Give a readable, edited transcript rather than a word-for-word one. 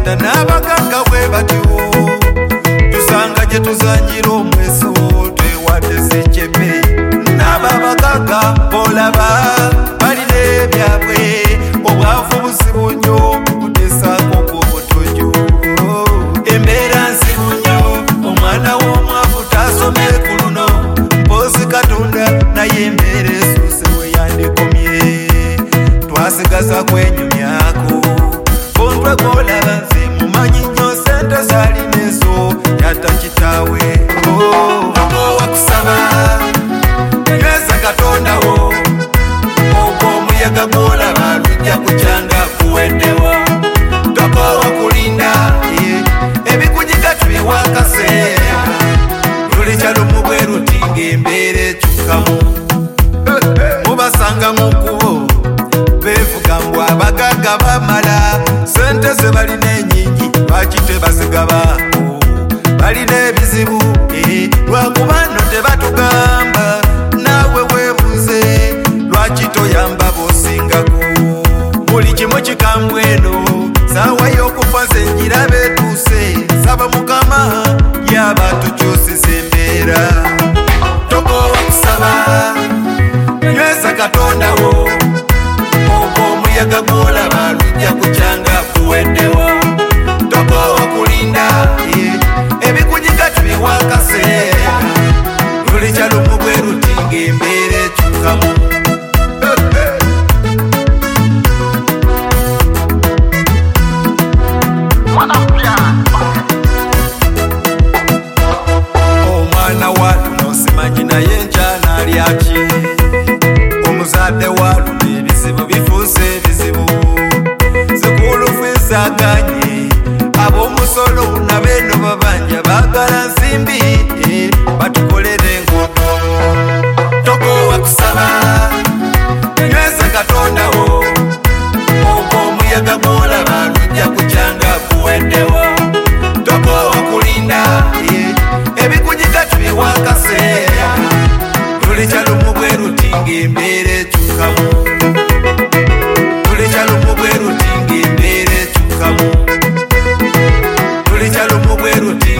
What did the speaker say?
Uganda n'abaganga bwe batyo tusanga gye tuzanyira omweso twewadde Ssekyepe n'ababagagga bolaba balina ebyabwe obwavu buzibu nnyo butesaako gwobutojo embeera nzibu nnyo omwana w'omwavu tasome ku luno mpozi Katonda naye embeera esuuse we yandikomye twasigaza kwenyumyako bontwe gwolaba nze mumanyi nnyo sente zalina ezo yatta kitaawe wakusaba nyweza Katonda wo ogwo omuyaga gwolaba lujja kukyanga kuweddewo tokoowa kulinda ebikujiga tubiwa akaseera lulikya lumu bwe ruti ng'embeera ekyukamu mubasanga mu kkubo beevuga mbu abagagga bamala sente ze balina ennyingi lwaki tebazigabaako balina ebizibu lwakuba nno tebatugamba naawe weebuze lwaki toyamba b'osingako buli kimu kikambwe eno saawa y'okufa nze njira beetuuse saba Mukama yaba tukyusiza embeera tokoowa kusaba nyweza Katonda wo ogwo omuyaga gwolaba lujja kukyanga kuweddewo tokoowa kulinda ebikujiga tubiwa akaseera lulikya lumu bwe ruti ng'embeera ekyukamu omwana wa luno simanyi naye nkyana alyaki omuzadde wa luno ebizibu bifuuse ebizibu zikulufiizaganye ab'omusolo nabeeno babanja baagala nsimbi batukolere enguudo tokoowa kusaba nyweza Katonda wo ogwo omuyaga gwolaba lujja kukyanga kuweddewo tokoowa kulinda ebikujiga tubiwa akaseera lulikya lumu bwe ruti ng'embeera ekyukamu lulikya lumu bwe ruti ng'embeera ekyukamu lulikya lumu bwe ruti